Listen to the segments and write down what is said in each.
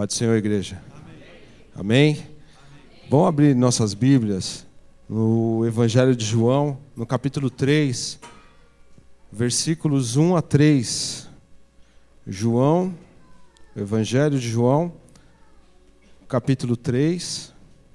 Pai do Senhor, igreja. Amém? Vamos abrir nossas Bíblias no Evangelho de João, no capítulo 3, versículos 1 a 3. João, Evangelho de João, capítulo 3,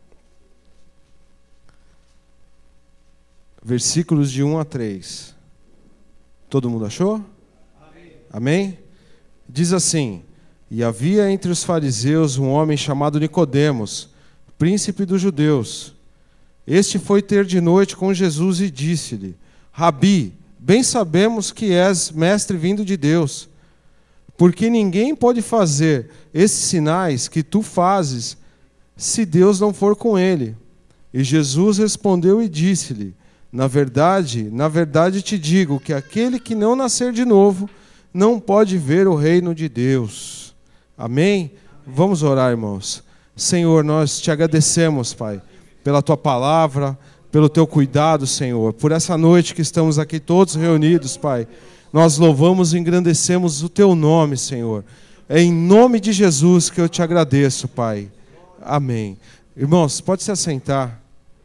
versículos de 1 a 3. Todo mundo achou? Amém? Amém? Diz assim: E havia entre os fariseus um homem chamado Nicodemos, príncipe dos judeus. Este foi ter de noite com Jesus e disse-lhe: Rabi, bem sabemos que és mestre vindo de Deus, porque ninguém pode fazer esses sinais que tu fazes se Deus não for com ele. E Jesus respondeu e disse-lhe: na verdade te digo que aquele que não nascer de novo não pode ver o reino de Deus. Amém? Vamos orar, irmãos. Senhor, nós te agradecemos, Pai, pela tua palavra, pelo teu cuidado, Senhor, por essa noite que estamos aqui todos reunidos, Pai. Nós louvamos e engrandecemos o teu nome, Senhor. É em nome de Jesus que eu te agradeço, Pai. Amém. Irmãos, pode se assentar.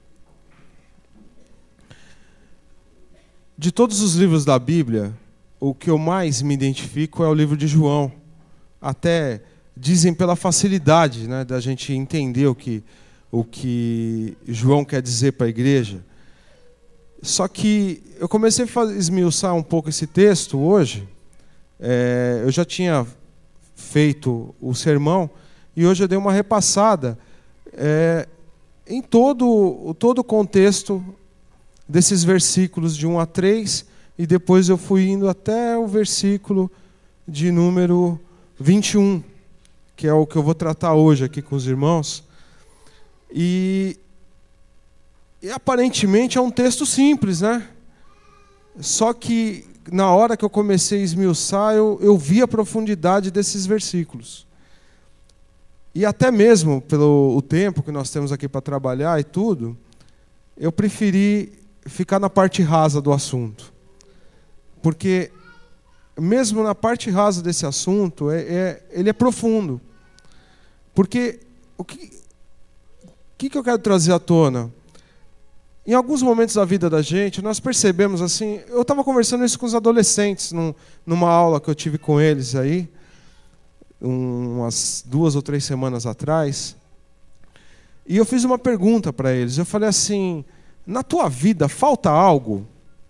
De todos os livros da Bíblia, o que eu mais me identifico é o livro de João. Até dizem pela facilidade, né, da gente entender o que João quer dizer para a igreja. Só que eu comecei a esmiuçar um pouco esse texto hoje. Eu já tinha feito o sermão e hoje eu dei uma repassada em todo o contexto desses versículos de 1 a 3, e depois eu fui indo até o versículo de número 21, que é o que eu vou tratar hoje aqui com os irmãos. E aparentemente é um texto simples, né? Só que na hora que eu comecei a esmiuçar, eu vi a profundidade desses versículos. E até mesmo pelo tempo que nós temos aqui para trabalhar e tudo, eu preferi ficar na parte rasa do assunto. Porque mesmo na parte rasa desse assunto, ele é profundo. Porque o que eu quero trazer à tona? Em alguns momentos da vida da gente, nós percebemos assim. Eu estava conversando isso com os adolescentes numa aula que eu tive com eles aí, umas 2 ou 3 semanas atrás. E eu fiz uma pergunta para eles. Eu falei assim: na tua vida falta algo?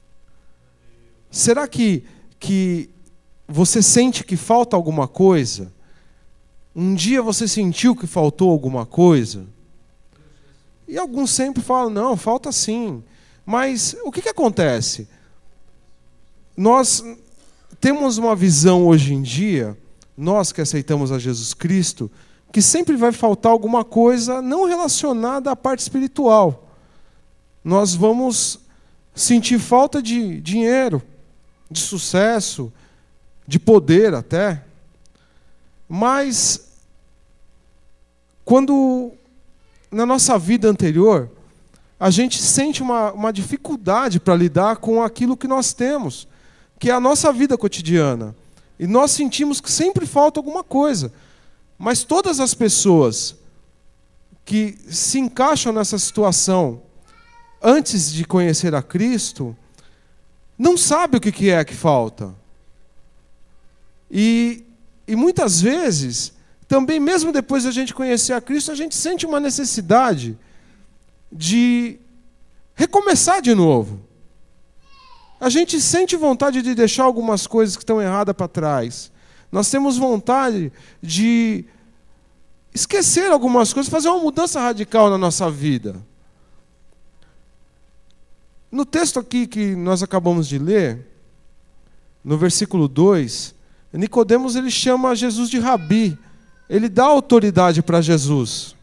Será que você sente que falta alguma coisa? Um dia você sentiu que faltou alguma coisa? E alguns sempre falam: não, falta sim. Mas o que acontece? Nós temos uma visão hoje em dia, nós que aceitamos a Jesus Cristo, que sempre vai faltar alguma coisa não relacionada à parte espiritual. Nós vamos sentir falta de dinheiro, de sucesso, de poder até. Mas, quando na nossa vida anterior, a gente sente uma dificuldade para lidar com aquilo que nós temos, que é a nossa vida cotidiana. E nós sentimos que sempre falta alguma coisa. Mas todas as pessoas que se encaixam nessa situação antes de conhecer a Cristo, não sabem o que é que falta. E muitas vezes, também mesmo depois de a gente conhecer a Cristo, a gente sente uma necessidade de recomeçar de novo. A gente sente vontade de deixar algumas coisas que estão erradas para trás. Nós temos vontade de esquecer algumas coisas, fazer uma mudança radical na nossa vida. No texto aqui que nós acabamos de ler, no versículo 2, Nicodemos ele chama Jesus de Rabi. Ele dá autoridade para Jesus.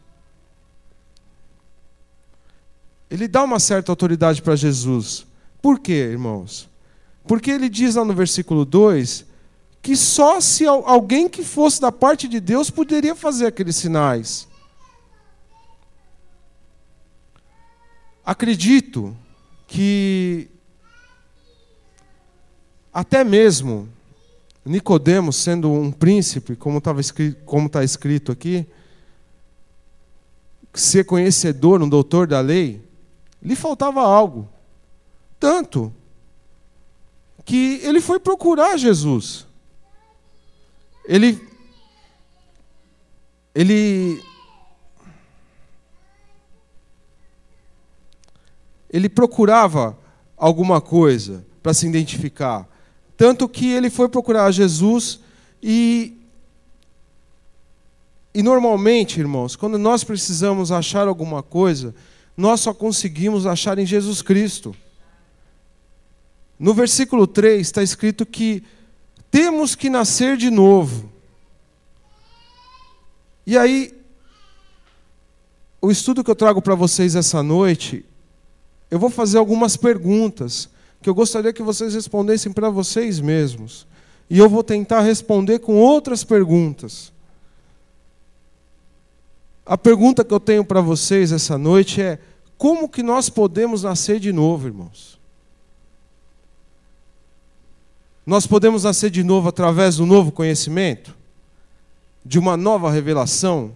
Ele dá uma certa autoridade para Jesus. Por quê, irmãos? Porque ele diz lá no versículo 2 que só se alguém que fosse da parte de Deus poderia fazer aqueles sinais. Acredito que até mesmo Nicodemos, sendo um príncipe, como está escrito aqui, ser conhecedor, um doutor da lei, lhe faltava algo. Tanto que ele foi procurar Jesus. Ele procurava alguma coisa para se identificar. Tanto que ele foi procurar Jesus e normalmente, irmãos, quando nós precisamos achar alguma coisa, nós só conseguimos achar em Jesus Cristo. No versículo 3 está escrito que temos que nascer de novo. E aí, o estudo que eu trago para vocês essa noite, eu vou fazer algumas perguntas que eu gostaria que vocês respondessem para vocês mesmos. E eu vou tentar responder com outras perguntas. A pergunta que eu tenho para vocês essa noite é: como que nós podemos nascer de novo, irmãos? Nós podemos nascer de novo através do novo conhecimento? De uma nova revelação?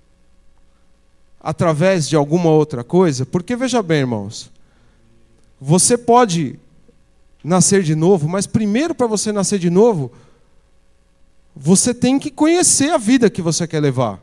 Através de alguma outra coisa? Porque veja bem, irmãos, você pode nascer de novo, mas primeiro, para você nascer de novo, você tem que conhecer a vida que você quer levar.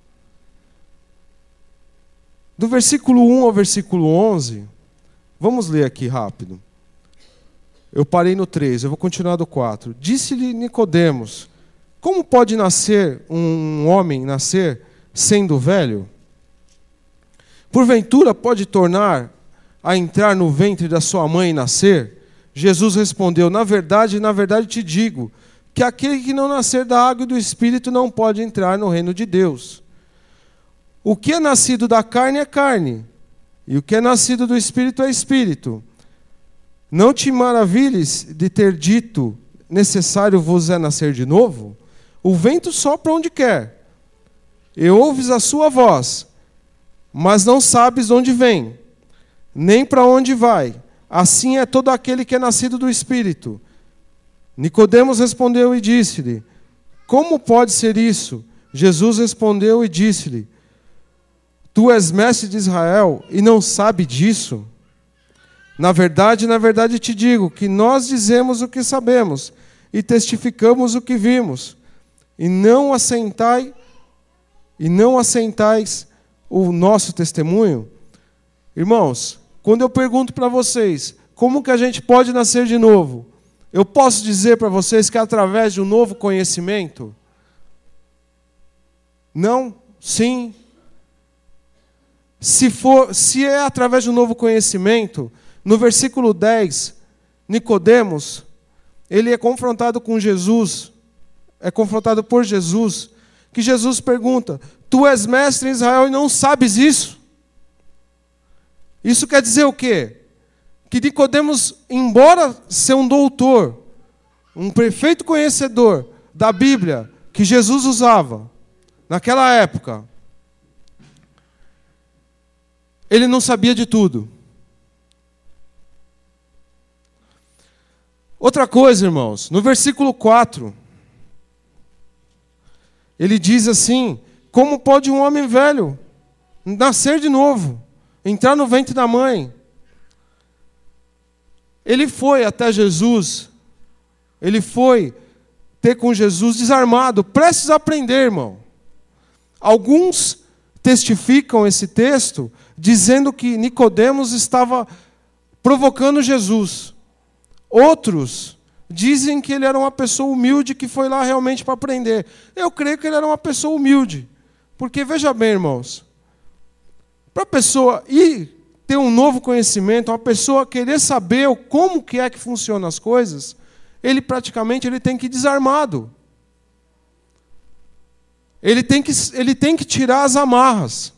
Do versículo 1 ao versículo 11, vamos ler aqui rápido. Eu parei no 3, eu vou continuar do 4. Disse-lhe Nicodemos: como pode nascer um homem nascer sendo velho? Porventura pode tornar a entrar no ventre da sua mãe e nascer? Jesus respondeu: na verdade te digo, que aquele que não nascer da água e do Espírito não pode entrar no reino de Deus. O que é nascido da carne é carne, e o que é nascido do Espírito é Espírito. Não te maravilhes de ter dito: necessário vos é nascer de novo? O vento sopra onde quer, e ouves a sua voz, mas não sabes de onde vem, nem para onde vai. Assim é todo aquele que é nascido do Espírito. Nicodemos respondeu e disse-lhe: como pode ser isso? Jesus respondeu e disse-lhe: tu és mestre de Israel e não sabe disso? Na verdade te digo que nós dizemos o que sabemos e testificamos o que vimos, e não assentais o nosso testemunho. Irmãos, quando eu pergunto para vocês como que a gente pode nascer de novo, eu posso dizer para vocês que é através de um novo conhecimento? Não? Sim? Se é através de um novo conhecimento, no versículo 10, Nicodemos, ele é confrontado com Jesus, é confrontado por Jesus, que Jesus pergunta: tu és mestre em Israel e não sabes isso? Isso quer dizer o quê? Que Nicodemos, embora ser um doutor, um perfeito conhecedor da Bíblia que Jesus usava naquela época, ele não sabia de tudo. Outra coisa, irmãos, no versículo 4, ele diz assim: como pode um homem velho nascer de novo, entrar no ventre da mãe? Ele foi até Jesus, ele foi ter com Jesus desarmado, prestes a aprender, irmão. Alguns testificam esse texto dizendo que Nicodemos estava provocando Jesus. Outros dizem que ele era uma pessoa humilde que foi lá realmente para aprender. Eu creio que ele era uma pessoa humilde. Porque, veja bem, irmãos, para a pessoa ir ter um novo conhecimento, uma pessoa querer saber como que é que funcionam as coisas, ele tem que ir desarmado. Ele tem que tirar as amarras.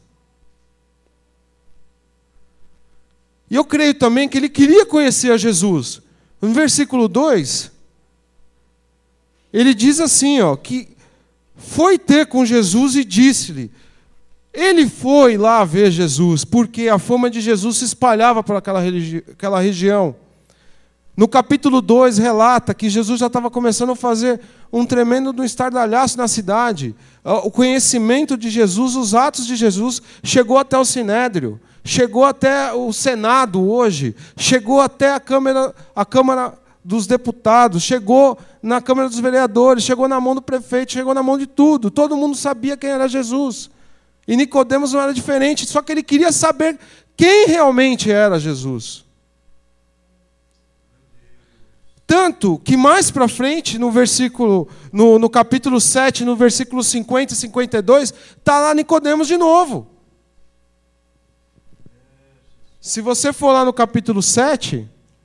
E eu creio também que ele queria conhecer a Jesus. No versículo 2, ele diz assim, que foi ter com Jesus e disse-lhe. Ele foi lá ver Jesus, porque a fama de Jesus se espalhava por aquela região. No capítulo 2 relata que Jesus já estava começando a fazer um tremendo estardalhaço na cidade. O conhecimento de Jesus, os atos de Jesus, chegou até o Sinédrio, chegou até o Senado hoje, chegou até a Câmara dos Deputados, chegou na Câmara dos Vereadores, chegou na mão do prefeito, chegou na mão de tudo. Todo mundo sabia quem era Jesus. E Nicodemos não era diferente, só que ele queria saber quem realmente era Jesus. Tanto que mais para frente, no capítulo 7, no versículo 50 e 52, está lá Nicodemos de novo. Se você for lá no capítulo 7,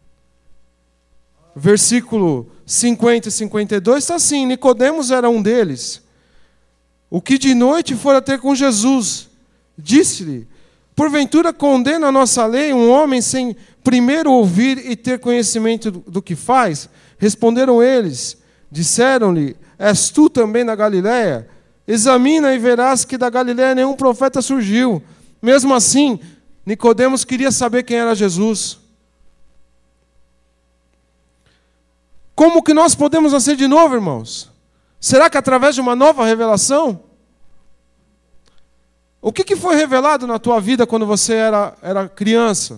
versículo 50 e 52, está assim: Nicodemos era um deles, o que de noite fora ter com Jesus. Disse-lhe: porventura condena a nossa lei um homem sem primeiro ouvir e ter conhecimento do que faz? Responderam eles, disseram-lhe: és tu também da Galiléia? Examina e verás que da Galiléia nenhum profeta surgiu. Mesmo assim, Nicodemos queria saber quem era Jesus. Como que nós podemos nascer de novo, irmãos? Será que através de uma nova revelação? O que foi revelado na tua vida quando você era criança?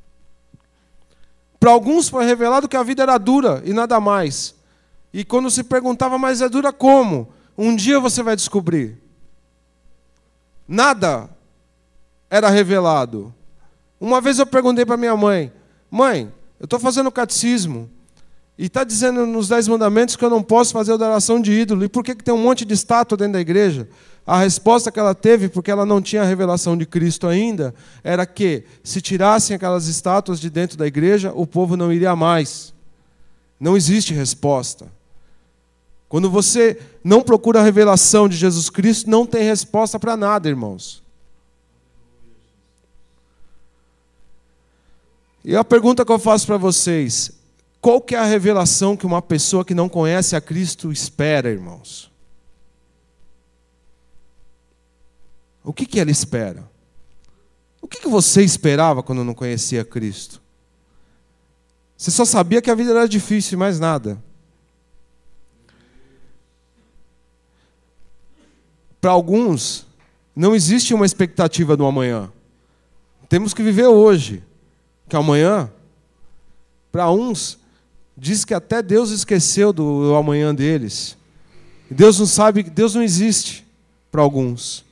Para alguns foi revelado que a vida era dura e nada mais. E quando se perguntava, mas é dura como? Um dia você vai descobrir. Nada era revelado. Uma vez eu perguntei para minha mãe: mãe, eu estou fazendo catecismo e está dizendo nos 10 mandamentos que eu não posso fazer adoração de ídolo. E por que tem um monte de estátua dentro da igreja? A resposta que ela teve, porque ela não tinha a revelação de Cristo ainda, era que se tirassem aquelas estátuas de dentro da igreja, o povo não iria mais. Não existe resposta. Quando você não procura a revelação de Jesus Cristo, não tem resposta para nada, irmãos. E a pergunta que eu faço para vocês: qual que é a revelação que uma pessoa que não conhece a Cristo espera, irmãos? O que ela espera? O que você esperava quando não conhecia Cristo? Você só sabia que a vida era difícil e mais nada. Para alguns, não existe uma expectativa do amanhã. Temos que viver hoje. Que amanhã, para uns, diz que até Deus esqueceu do amanhã deles. Deus não sabe, Deus não existe para alguns.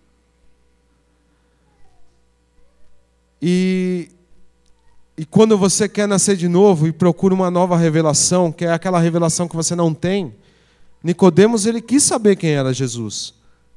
E quando você quer nascer de novo e procura uma nova revelação, que é aquela revelação que você não tem, Nicodemos, ele quis saber quem era Jesus.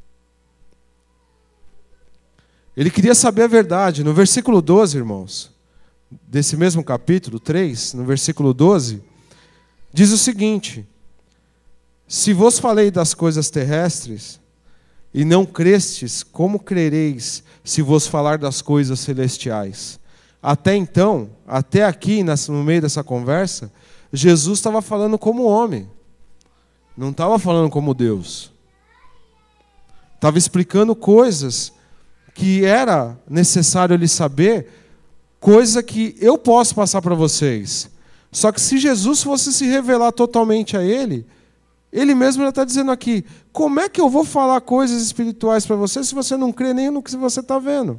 Ele queria saber a verdade. No versículo 12, irmãos, desse mesmo capítulo 3, no versículo 12, diz o seguinte: se vos falei das coisas terrestres e não crestes, como crereis se vos falar das coisas celestiais? Até então, até aqui, no meio dessa conversa, Jesus estava falando como homem. Não estava falando como Deus. Estava explicando coisas que era necessário ele saber, coisa que eu posso passar para vocês. Só que se Jesus fosse se revelar totalmente a ele, ele mesmo está dizendo aqui: como é que eu vou falar coisas espirituais para você se você não crê nem no que você está vendo?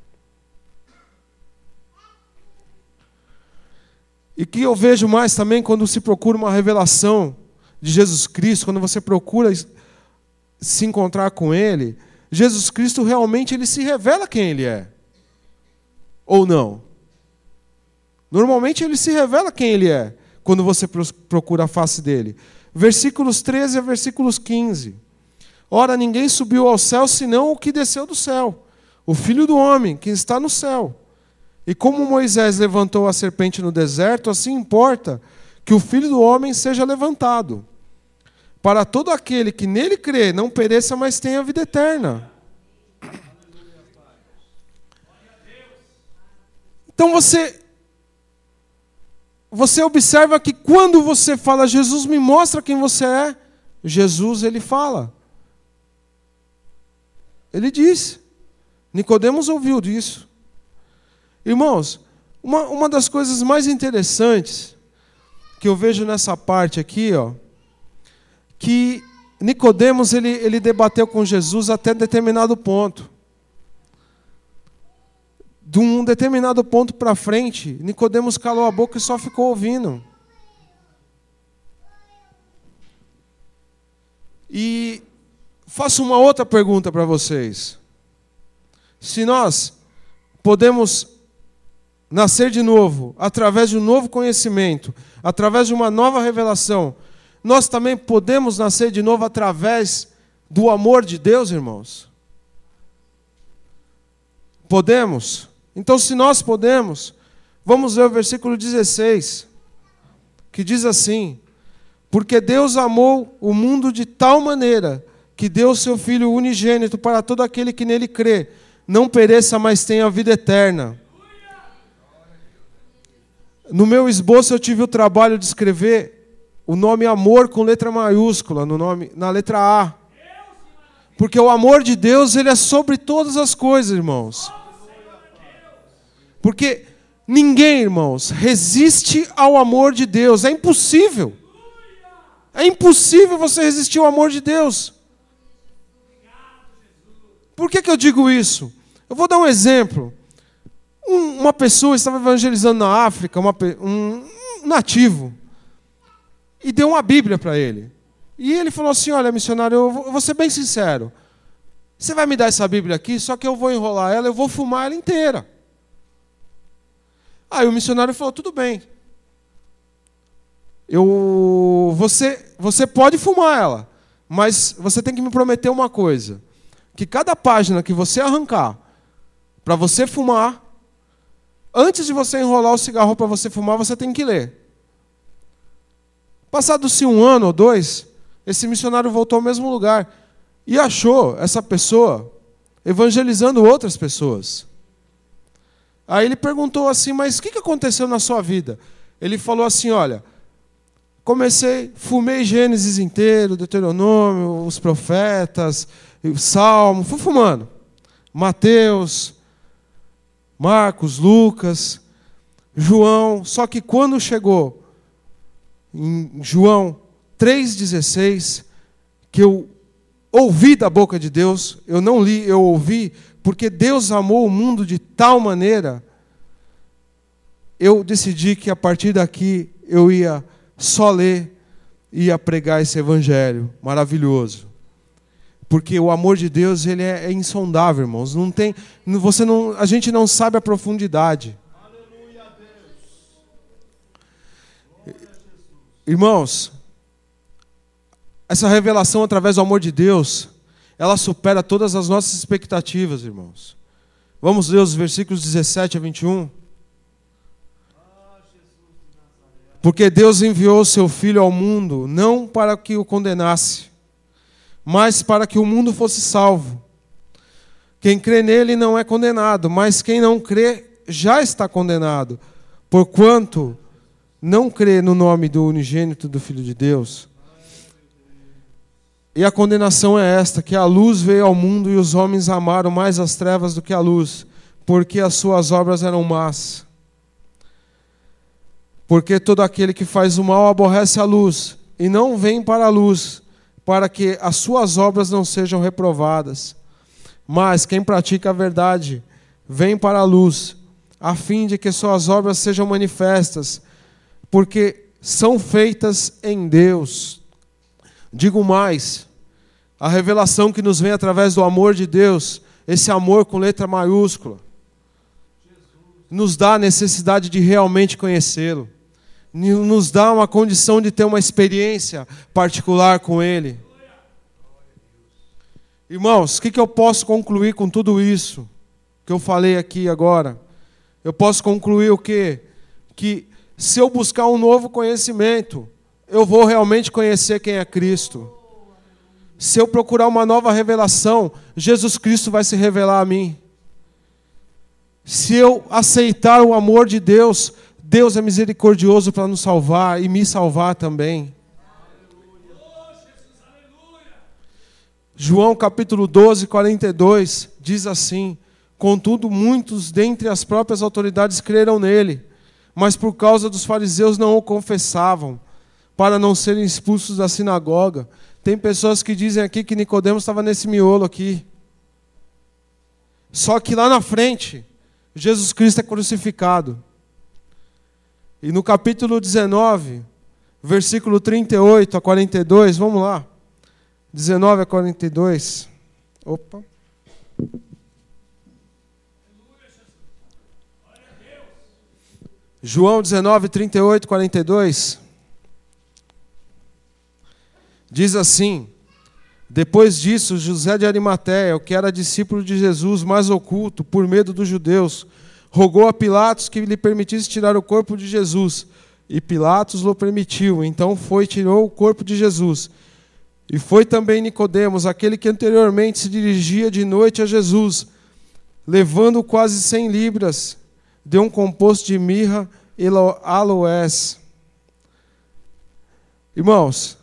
E que eu vejo mais também quando se procura uma revelação de Jesus Cristo, quando você procura se encontrar com Ele, Jesus Cristo realmente ele se revela quem Ele é. Ou não? Normalmente Ele se revela quem Ele é, quando você procura a face dEle. Versículos 13 a versículos 15. Ora, ninguém subiu ao céu, senão o que desceu do céu, o Filho do Homem, que está no céu. E como Moisés levantou a serpente no deserto, assim importa que o Filho do Homem seja levantado, para todo aquele que nele crê não pereça, mas tenha vida eterna. Então você observa que quando você fala, Jesus me mostra quem você é, Jesus ele fala. Ele diz. Nicodemos ouviu disso. Irmãos, uma das coisas mais interessantes que eu vejo nessa parte aqui, ó, que Nicodemos ele debateu com Jesus até determinado ponto. De um determinado ponto para frente, Nicodemos calou a boca e só ficou ouvindo. E faço uma outra pergunta para vocês. Se nós podemos nascer de novo, através de um novo conhecimento, através de uma nova revelação, nós também podemos nascer de novo através do amor de Deus, irmãos? Podemos? Então, se nós podemos, vamos ver o versículo 16, que diz assim: porque Deus amou o mundo de tal maneira que deu o seu Filho unigênito para todo aquele que nele crê, não pereça, mas tenha a vida eterna. No meu esboço eu tive o trabalho de escrever o nome amor com letra maiúscula, na letra A. Porque o amor de Deus, ele é sobre todas as coisas, irmãos. Porque ninguém, irmãos, resiste ao amor de Deus. É impossível. É impossível você resistir ao amor de Deus. Por que eu digo isso? Eu vou dar um exemplo. Uma pessoa estava evangelizando na África, um nativo, e deu uma Bíblia para ele. E ele falou assim: olha, missionário, eu vou ser bem sincero. Você vai me dar essa Bíblia aqui, só que eu vou enrolar ela, eu vou fumar ela inteira. Aí o missionário falou: tudo bem. Você pode fumar ela, mas você tem que me prometer uma coisa: que cada página que você arrancar para você fumar, antes de você enrolar o cigarro para você fumar, você tem que ler. Passado-se 1 ano ou 2, esse missionário voltou ao mesmo lugar e achou essa pessoa evangelizando outras pessoas. Aí ele perguntou assim: mas o que aconteceu na sua vida? Ele falou assim: olha, fumei Gênesis inteiro, Deuteronômio, os profetas, o Salmo, fui fumando. Mateus, Marcos, Lucas, João. Só que quando chegou em João 3,16, que eu ouvi da boca de Deus, eu não li, eu ouvi, porque Deus amou o mundo de tal maneira, eu decidi que a partir daqui eu ia só ler, ia pregar esse evangelho maravilhoso. Porque o amor de Deus, ele é insondável, irmãos. A gente não sabe a profundidade. Aleluia a Deus. Irmãos, essa revelação através do amor de Deus, ela supera todas as nossas expectativas, irmãos. Vamos ler os versículos 17 a 21. Porque Deus enviou o seu Filho ao mundo, não para que o condenasse, mas para que o mundo fosse salvo. Quem crê nele não é condenado, mas quem não crê já está condenado, porquanto não crê no nome do unigênito do Filho de Deus. E a condenação é esta, que a luz veio ao mundo e os homens amaram mais as trevas do que a luz, porque as suas obras eram más. Porque todo aquele que faz o mal aborrece a luz, e não vem para a luz, para que as suas obras não sejam reprovadas. Mas quem pratica a verdade, vem para a luz, a fim de que suas obras sejam manifestas, porque são feitas em Deus. Digo mais, a revelação que nos vem através do amor de Deus, esse amor com letra maiúscula, nos dá a necessidade de realmente conhecê-lo. Nos dá uma condição de ter uma experiência particular com Ele. Irmãos, o que eu posso concluir com tudo isso que eu falei aqui agora? Eu posso concluir o quê? Que se eu buscar um novo conhecimento, eu vou realmente conhecer quem é Cristo. Se eu procurar uma nova revelação, Jesus Cristo vai se revelar a mim. Se eu aceitar o amor de Deus, Deus é misericordioso para nos salvar e me salvar também. João capítulo 12, 42, diz assim: contudo, muitos dentre as próprias autoridades creram nele, mas por causa dos fariseus não o confessavam, para não serem expulsos da sinagoga. Tem pessoas que dizem aqui que Nicodemos estava nesse miolo aqui. Só que lá na frente, Jesus Cristo é crucificado. E no capítulo 19, versículo 38 a 42, vamos lá. 19 a 42. Opa. João 19, 38, 42. Diz assim: depois disso, José de Arimateia, que era discípulo de Jesus, mas oculto, por medo dos judeus, rogou a Pilatos que lhe permitisse tirar o corpo de Jesus. E Pilatos o permitiu. Então foi e tirou o corpo de Jesus. E foi também Nicodemos, aquele que anteriormente se dirigia de noite a Jesus, levando quase 100 libras de um composto de mirra e aloés. Irmãos,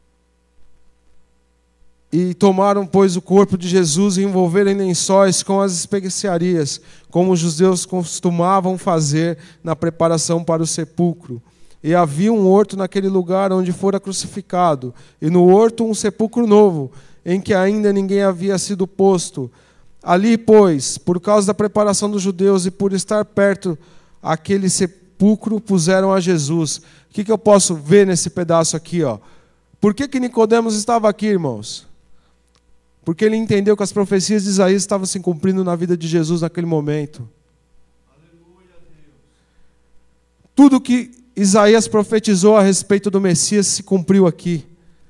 e tomaram, pois, o corpo de Jesus e envolveram em lençóis com as especiarias, como os judeus costumavam fazer na preparação para o sepulcro. E havia um horto naquele lugar onde fora crucificado, e no horto um sepulcro novo, em que ainda ninguém havia sido posto. Ali, pois, por causa da preparação dos judeus e por estar perto aquele sepulcro, puseram a Jesus. O que eu posso ver nesse pedaço aqui? Por que Nicodemos estava aqui, irmãos? Porque ele entendeu que as profecias de Isaías estavam se cumprindo na vida de Jesus naquele momento. Aleluia, Deus. Tudo que Isaías profetizou a respeito do Messias se cumpriu aqui.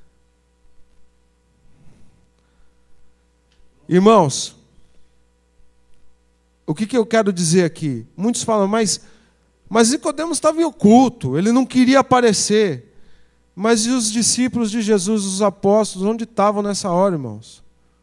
Irmãos, o que eu quero dizer aqui? Muitos falam, mas Nicodemos estava em oculto, ele não queria aparecer. Mas e os discípulos de Jesus, os apóstolos, onde estavam nessa hora, irmãos?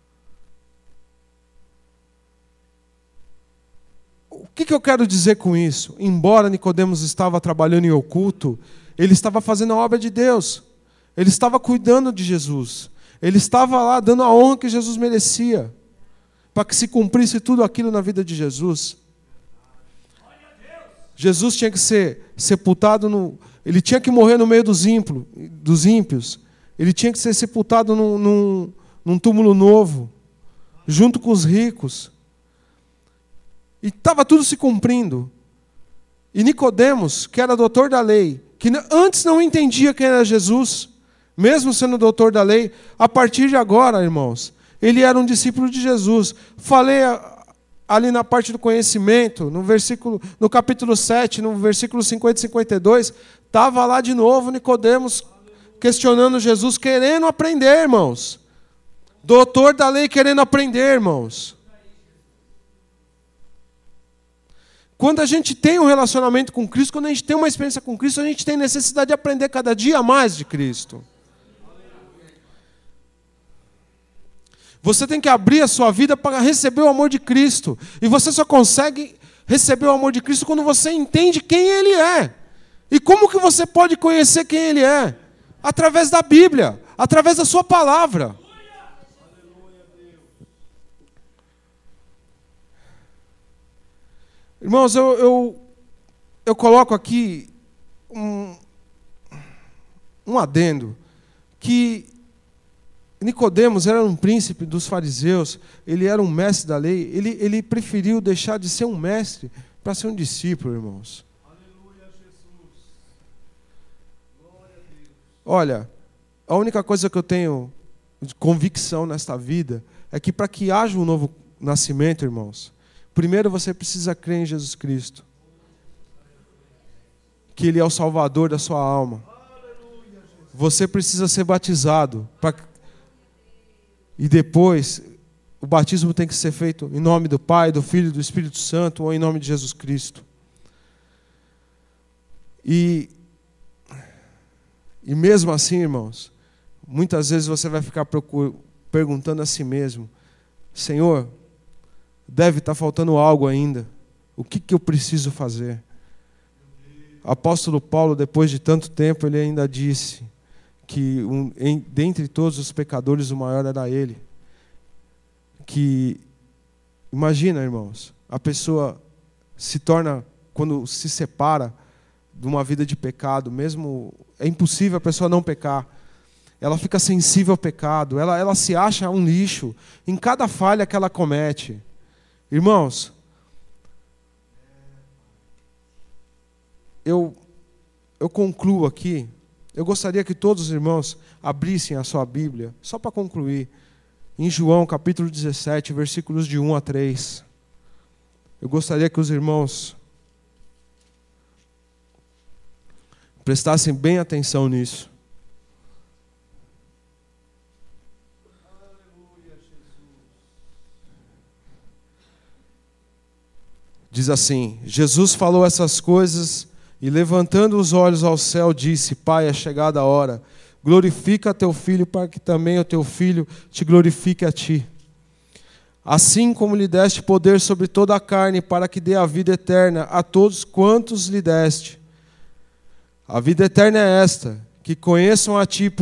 O que eu quero dizer com isso? Embora Nicodemos estava trabalhando em oculto, ele estava fazendo a obra de Deus. Ele estava cuidando de Jesus. Ele estava lá dando a honra que Jesus merecia, para que se cumprisse tudo aquilo na vida de Jesus. Jesus tinha que ser sepultado ele tinha que morrer no meio dos ímpios. Ele tinha que ser sepultado num túmulo novo, junto com os ricos. E estava tudo se cumprindo. E Nicodemos, que era doutor da lei, que antes não entendia quem era Jesus, mesmo sendo doutor da lei, a partir de agora, irmãos, ele era um discípulo de Jesus. Falei ali na parte do conhecimento, no capítulo 7, no versículo 50 e 52, estava lá de novo Nicodemos questionando Jesus, querendo aprender, irmãos. Doutor da lei querendo aprender, irmãos. Quando a gente tem um relacionamento com Cristo, quando a gente tem uma experiência com Cristo, a gente tem necessidade de aprender cada dia mais de Cristo. Você tem que abrir a sua vida para receber o amor de Cristo. E você só consegue receber o amor de Cristo quando você entende quem Ele é. E como que você pode conhecer quem Ele é? Através da Bíblia, através da sua palavra. Irmãos, eu coloco aqui um adendo, que Nicodemos era um príncipe dos fariseus, ele era um mestre da lei, ele preferiu deixar de ser um mestre para ser um discípulo, irmãos. Aleluia, Jesus. Glória a Deus. Olha, a única coisa que eu tenho de convicção nesta vida é que para que haja um novo nascimento, irmãos, primeiro você precisa crer em Jesus Cristo, que Ele é o Salvador da sua alma. Você precisa ser batizado e depois o batismo tem que ser feito em nome do Pai, do Filho e do Espírito Santo, ou em nome de Jesus Cristo. E mesmo assim, irmãos, muitas vezes você vai ficar perguntando a si mesmo, Senhor, deve estar faltando algo ainda. O que eu preciso fazer? O apóstolo Paulo, depois de tanto tempo, ele ainda disse que dentre todos os pecadores o maior era ele. Que imagina, irmãos, a pessoa se torna, quando se separa, de uma vida de pecado, mesmo é impossível a pessoa não pecar. Ela fica sensível ao pecado, ela se acha um lixo em cada falha que ela comete. Irmãos, eu concluo aqui. Eu gostaria que todos os irmãos abrissem a sua Bíblia, só para concluir, em João capítulo 17, versículos de 1 a 3. Eu gostaria que os irmãos prestassem bem atenção nisso. Diz assim: Jesus falou essas coisas e, levantando os olhos ao céu, disse: Pai, é chegada a hora. Glorifica teu filho, para que também o teu filho te glorifique a ti. Assim como lhe deste poder sobre toda a carne, para que dê a vida eterna a todos quantos lhe deste. A vida eterna é esta: que conheçam a ti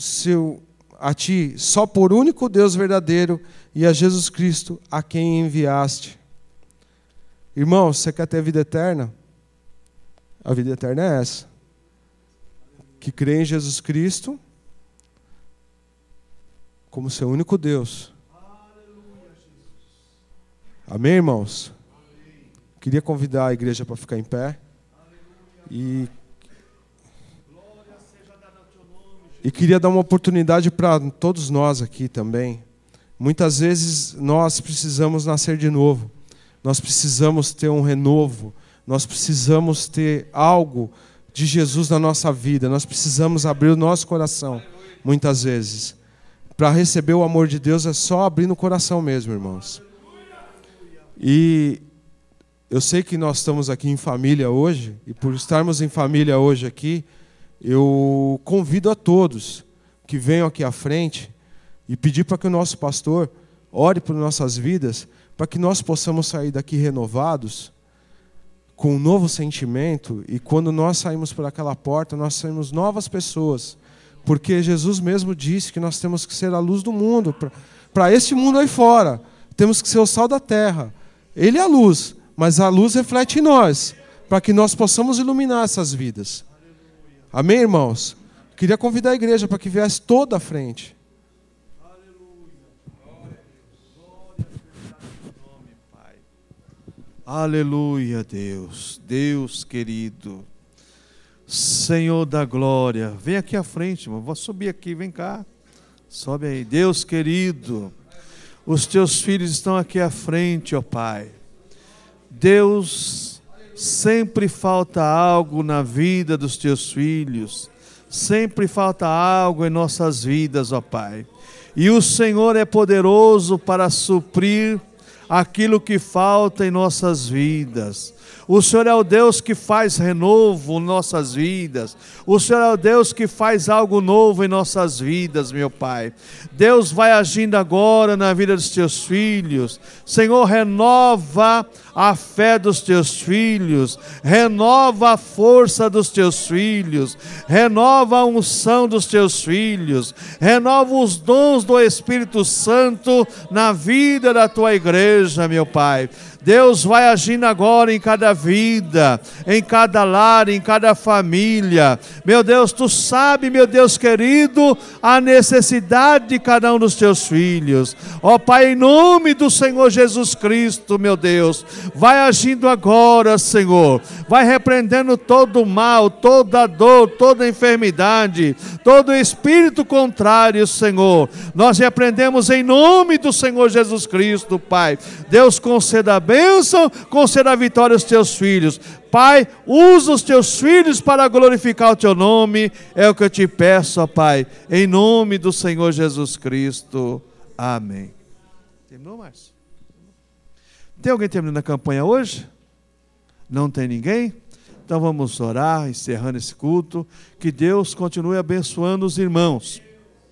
só por único Deus verdadeiro, e a Jesus Cristo, a quem enviaste. Irmãos, você quer ter vida eterna? A vida eterna é essa: que crê em Jesus Cristo como seu único Deus. Amém, irmãos? Queria convidar a igreja para ficar em pé. E queria dar uma oportunidade para todos nós aqui também. Muitas vezes nós precisamos nascer de novo. Nós precisamos ter um renovo. Nós precisamos ter algo de Jesus na nossa vida. Nós precisamos abrir o nosso coração, muitas vezes. Para receber o amor de Deus é só abrir no coração mesmo, irmãos. E eu sei que nós estamos aqui em família hoje, e por estarmos em família hoje aqui, eu convido a todos que venham aqui à frente e pedir para que o nosso pastor ore por nossas vidas, para que nós possamos sair daqui renovados, com um novo sentimento, e quando nós saímos por aquela porta, nós saímos novas pessoas, porque Jesus mesmo disse que nós temos que ser a luz do mundo, para este mundo aí fora, temos que ser o sal da terra. Ele é a luz, mas a luz reflete em nós, para que nós possamos iluminar essas vidas. Amém, irmãos? Queria convidar a igreja para que viesse toda a frente. Aleluia, Deus, Deus querido, Senhor da glória, vem aqui à frente, irmão. Vou subir aqui, vem cá, sobe aí. Deus querido, os teus filhos estão aqui à frente, ó Pai. Deus, sempre falta algo na vida dos teus filhos, sempre falta algo em nossas vidas, ó Pai. E o Senhor é poderoso para suprir aquilo que falta em nossas vidas. O Senhor é o Deus que faz renovo em nossas vidas. O Senhor é o Deus que faz algo novo em nossas vidas, meu Pai. Deus vai agindo agora na vida dos teus filhos. Senhor, renova a fé dos teus filhos, renova a força dos teus filhos, renova a unção dos teus filhos, renova os dons do Espírito Santo na vida da tua igreja, meu Pai. Deus vai agindo agora em cada vida, em cada lar, em cada família. Meu Deus, tu sabe, meu Deus querido, a necessidade de cada um dos teus filhos. Ó Pai, em nome do Senhor Jesus Cristo, meu Deus, vai agindo agora, Senhor. Vai repreendendo todo o mal, toda dor, toda enfermidade, todo espírito contrário, Senhor. Nós repreendemos em nome do Senhor Jesus Cristo, Pai. Deus, conceda a bênção, conceda a vitória aos teus filhos. Pai, usa os teus filhos para glorificar o teu nome. É o que eu te peço, ó Pai, em nome do Senhor Jesus Cristo. Amém. Terminou, Márcio? Tem alguém terminando a campanha hoje? Não tem ninguém? Então vamos orar, encerrando esse culto. Que Deus continue abençoando os irmãos.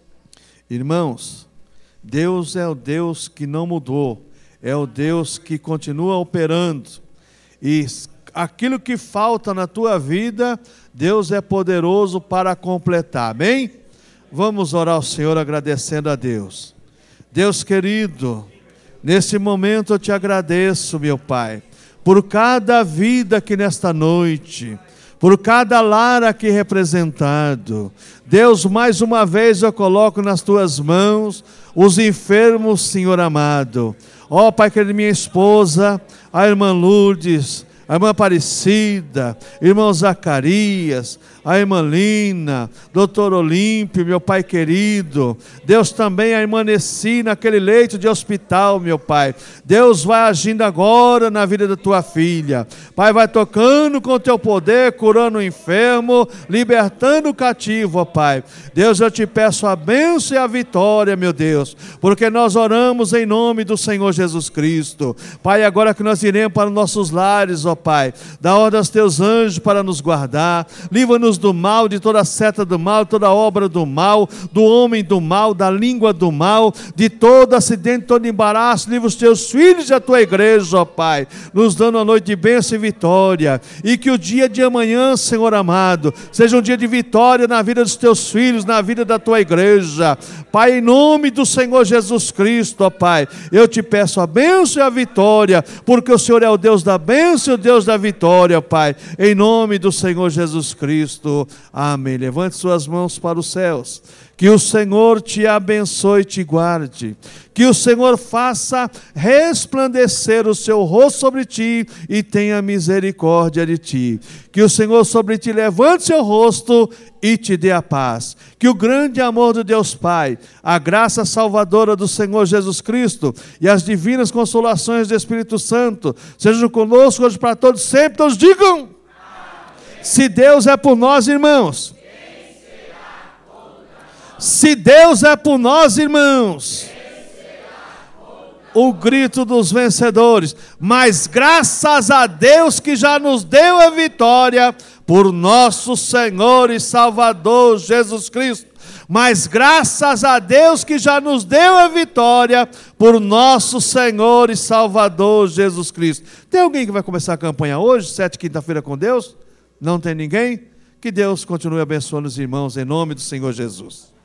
Irmãos, Deus é o Deus que não mudou. É o Deus que continua operando. E aquilo que falta na tua vida, Deus é poderoso para completar. Amém? Vamos orar ao Senhor agradecendo a Deus. Deus querido, nesse momento eu te agradeço, meu Pai, por cada vida aqui nesta noite, por cada lar aqui representado. Deus, mais uma vez eu coloco nas tuas mãos os enfermos, Senhor amado. Ó Pai querido, minha esposa, a irmã Lourdes, a irmã Aparecida, irmão Zacarias, a irmã Lina, doutor Olímpio, meu Pai querido. Deus, também a irmã Nessi naquele leito de hospital, meu Pai. Deus, vai agindo agora na vida da tua filha. Pai, vai tocando com o teu poder, curando o enfermo, libertando o cativo, ó Pai. Deus, eu te peço a bênção e a vitória, meu Deus, porque nós oramos em nome do Senhor Jesus Cristo. Pai, agora que nós iremos para os nossos lares, ó Pai, dá ordem aos teus anjos para nos guardar, livra-nos do mal, de toda seta do mal, toda obra do mal, do homem do mal, da língua do mal, de todo acidente, todo embaraço. Livra os teus filhos e a tua igreja, ó Pai, nos dando uma noite de bênção e vitória, e que o dia de amanhã, Senhor amado, seja um dia de vitória na vida dos teus filhos, na vida da tua igreja. Pai, em nome do Senhor Jesus Cristo, ó Pai, eu te peço a bênção e a vitória, porque o Senhor é o Deus da bênção e o Deus da vitória, Pai, em nome do Senhor Jesus Cristo. Amém. Levante suas mãos para os céus. Que o Senhor te abençoe e te guarde. Que o Senhor faça resplandecer o seu rosto sobre ti e tenha misericórdia de ti. Que o Senhor sobre ti levante seu rosto e te dê a paz. Que o grande amor de Deus Pai, a graça salvadora do Senhor Jesus Cristo e as divinas consolações do Espírito Santo sejam conosco hoje para todos sempre. Todos digam: se Deus é por nós, irmãos. Se Deus é por nós, irmãos. O grito dos vencedores. Mas graças a Deus que já nos deu a vitória por nosso Senhor e Salvador Jesus Cristo. Mas graças a Deus que já nos deu a vitória por nosso Senhor e Salvador Jesus Cristo. Tem alguém que vai começar a campanha hoje, 7 quinta-feira com Deus? Não tem ninguém? Que Deus continue abençoando os irmãos em nome do Senhor Jesus.